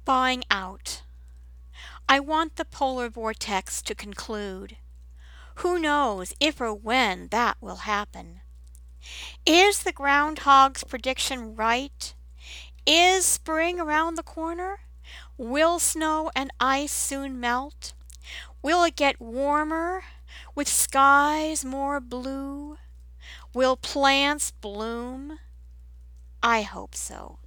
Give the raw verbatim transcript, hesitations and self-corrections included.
Thawing out. I want the polar vortex to conclude. Who knows if or when that will happen? Is the groundhog's prediction right? Is spring around the corner? Will snow and ice soon melt? Will it get warmer, with skies more blue? Will plants bloom? I hope so.